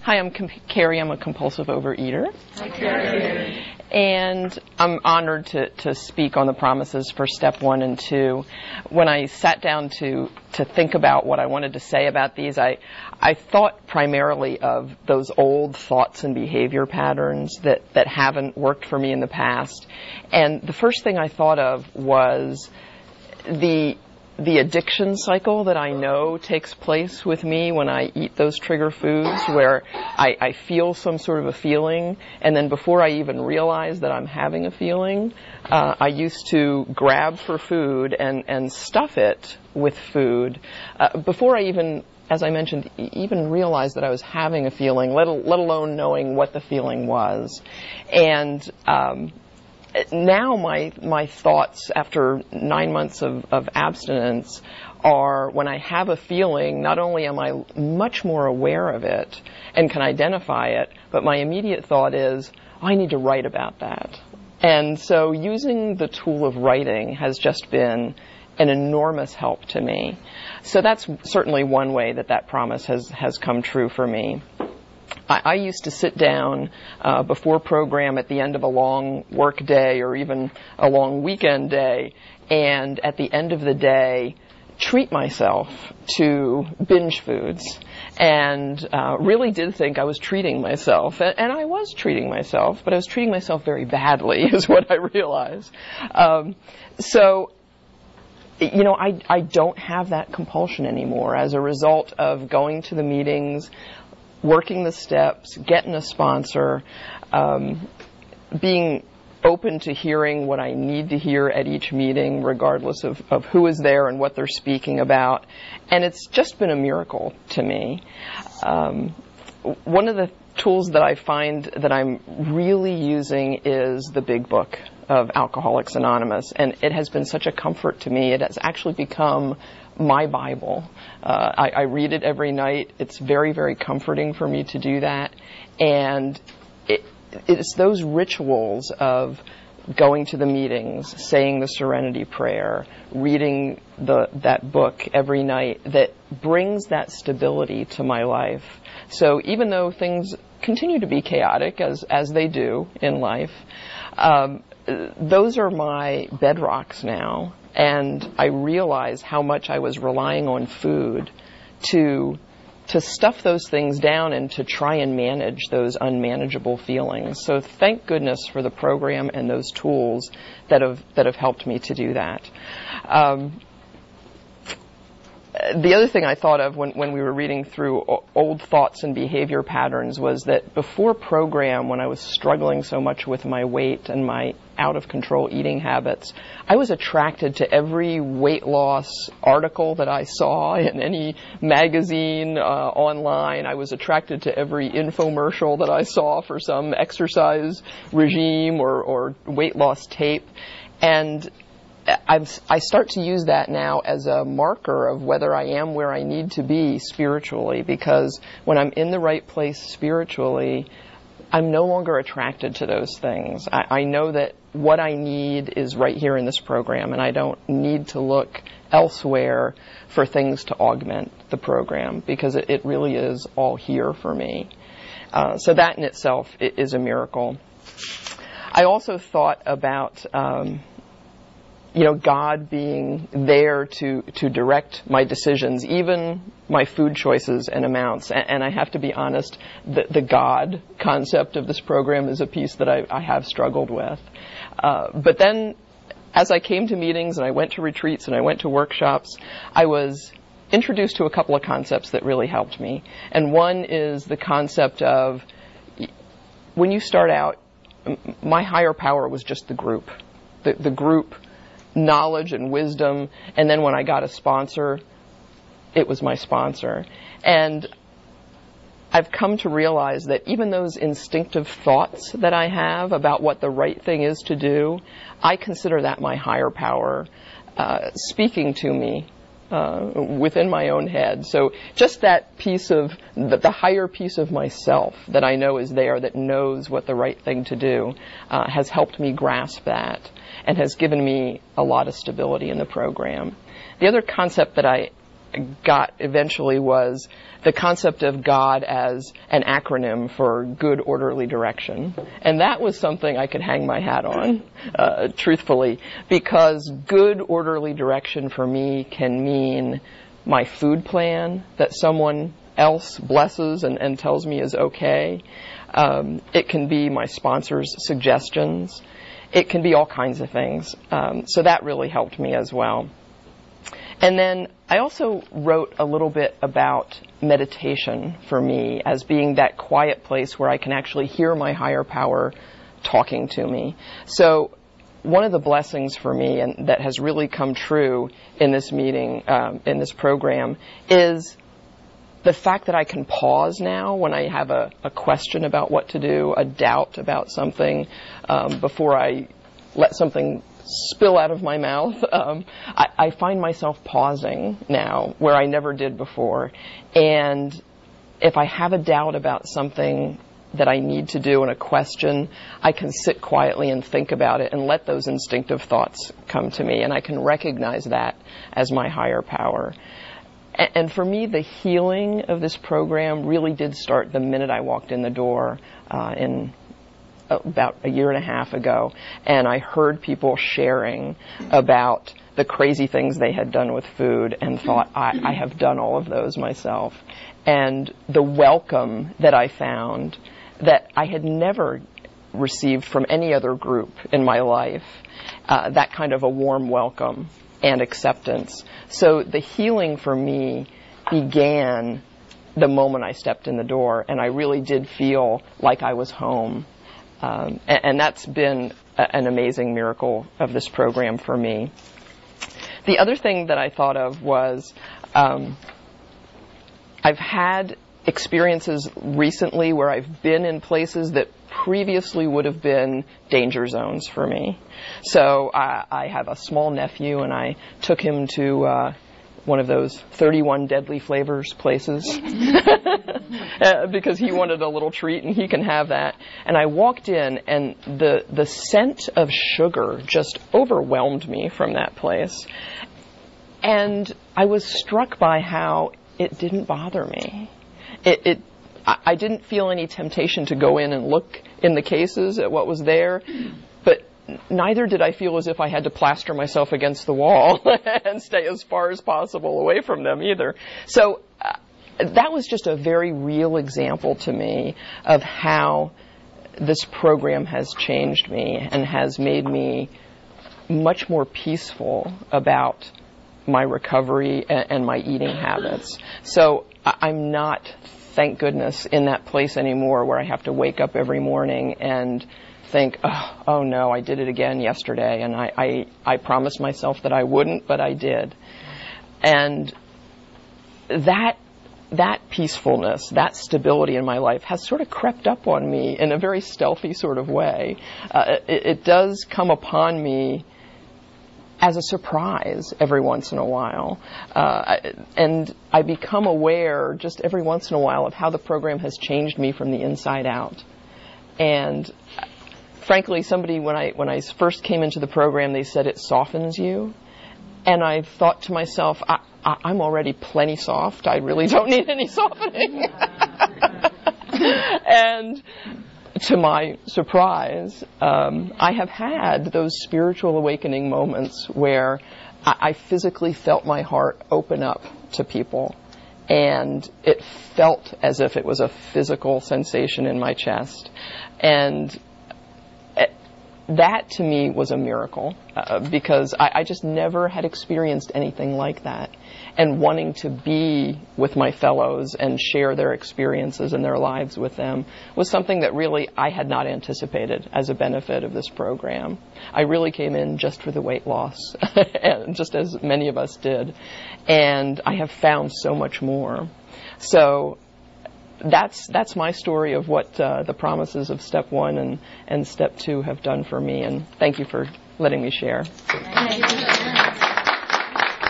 Hi, I'm Carrie. I'm a compulsive overeater. Hi, Carrie. And I'm honored to speak on the promises for step 1 and 2. When I sat down to think about what I wanted to say about these, I thought primarily of those old thoughts and behavior patterns that haven't worked for me in the past. And the first thing I thought of was the addiction cycle that I know takes place with me when I eat those trigger foods, where I feel some sort of a feeling, and then before I even realize that I'm having a feeling, I used to grab for food and stuff it with food before I even, as I mentioned, even realized that I was having a feeling, let alone knowing what the feeling was. And now my thoughts after 9 months of abstinence are, when I have a feeling, not only am I much more aware of it and can identify it, but my immediate thought is, I need to write about that. And so using the tool of writing has just been an enormous help to me. So that's certainly one way that promise has come true for me. I used to sit down before program at the end of a long work day or even a long weekend day, and at the end of the day treat myself to binge foods, and really did think I was treating myself. And I was treating myself, but I was treating myself very badly is what I realized. So I don't have that compulsion anymore as a result of going to the meetings, working the steps, getting a sponsor, being open to hearing what I need to hear at each meeting, regardless of who is there and what they're speaking about. And it's just been a miracle to me. One of the tools that I find that I'm really using is the big book of Alcoholics Anonymous, and it has been such a comfort to me. It has actually become my Bible. I read it every night. It's very, very comforting for me to do that. And it's those rituals of going to the meetings, saying the Serenity Prayer, reading that book every night that brings that stability to my life. So even though things continue to be chaotic, as they do in life, those are my bedrocks now. And I realize how much I was relying on food to stuff those things down and to try and manage those unmanageable feelings. So thank goodness for the program and those tools that have helped me to do that. The other thing I thought of when we were reading through old thoughts and behavior patterns was that before program, when I was struggling so much with my weight and my out-of-control eating habits, I was attracted to every weight loss article that I saw in any magazine online. I was attracted to every infomercial that I saw for some exercise regime or weight loss tape. And I start to use that now as a marker of whether I am where I need to be spiritually, because when I'm in the right place spiritually, I'm no longer attracted to those things. I know that what I need is right here in this program, and I don't need to look elsewhere for things to augment the program, because it really is all here for me. So that in itself is a miracle. I also thought about God being there to direct my decisions, even my food choices and amounts. And I have to be honest, the God concept of this program is a piece that I have struggled with. But then, as I came to meetings and I went to retreats and I went to workshops, I was introduced to a couple of concepts that really helped me. And one is the concept of, when you start out, my higher power was just the group. The group knowledge and wisdom, and then when I got a sponsor, it was my sponsor. And I've come to realize that even those instinctive thoughts that I have about what the right thing is to do, I consider that my higher power speaking to me within my own head. So just that piece of the higher piece of myself that I know is there, that knows what the right thing to do, has helped me grasp that and has given me a lot of stability in the program. The other concept that I got eventually was the concept of God as an acronym for good, orderly direction. And that was something I could hang my hat on, truthfully, because good, orderly direction for me can mean my food plan that someone else blesses and tells me is okay. It can be my sponsor's suggestions. It can be all kinds of things. So that really helped me as well. And then I also wrote a little bit about meditation for me as being that quiet place where I can actually hear my higher power talking to me. So one of the blessings for me, and that has really come true in this meeting, in this program, is the fact that I can pause now when I have a question about what to do, a doubt about something, before I let something spill out of my mouth. I find myself pausing now where I never did before. And if I have a doubt about something that I need to do and a question, I can sit quietly and think about it and let those instinctive thoughts come to me. And I can recognize that as my higher power. And for me, the healing of this program really did start the minute I walked in the door in about a year and a half ago, and I heard people sharing about the crazy things they had done with food and thought, I have done all of those myself. And the welcome that I found that I had never received from any other group in my life, that kind of a warm welcome and acceptance. So the healing for me began the moment I stepped in the door, and I really did feel like I was home. And that's been an amazing miracle of this program for me. The other thing that I thought of was I've had experiences recently where I've been in places that previously would have been danger zones for me. So I have a small nephew, and I took him to one of those 31 deadly flavors places because he wanted a little treat, and he can have that. And I walked in, and the scent of sugar just overwhelmed me from that place. And I was struck by how it didn't bother me. I didn't feel any temptation to go in and look in the cases at what was there, but neither did I feel as if I had to plaster myself against the wall and stay as far as possible away from them either. So that was just a very real example to me of how this program has changed me and has made me much more peaceful about my recovery and my eating habits. So I'm not, thank goodness, in that place anymore where I have to wake up every morning and think, oh no, I did it again yesterday, and I promised myself that I wouldn't, but I did. And that peacefulness, that stability in my life has sort of crept up on me in a very stealthy sort of way. It does come upon me as a surprise every once in a while. And I become aware just every once in a while of how the program has changed me from the inside out. And frankly, somebody, when I first came into the program, they said it softens you. And I thought to myself, I'm already plenty soft. I really don't need any softening. And to my surprise, I have had those spiritual awakening moments where I physically felt my heart open up to people. And it felt as if it was a physical sensation in my chest. And that to me was a miracle because I just never had experienced anything like that. And wanting to be with my fellows and share their experiences and their lives with them was something that really I had not anticipated as a benefit of this program. I really came in just for the weight loss, and just as many of us did. And I have found so much more. So that's my story of what the promises of Step 1 and Step 2 have done for me. And thank you for letting me share.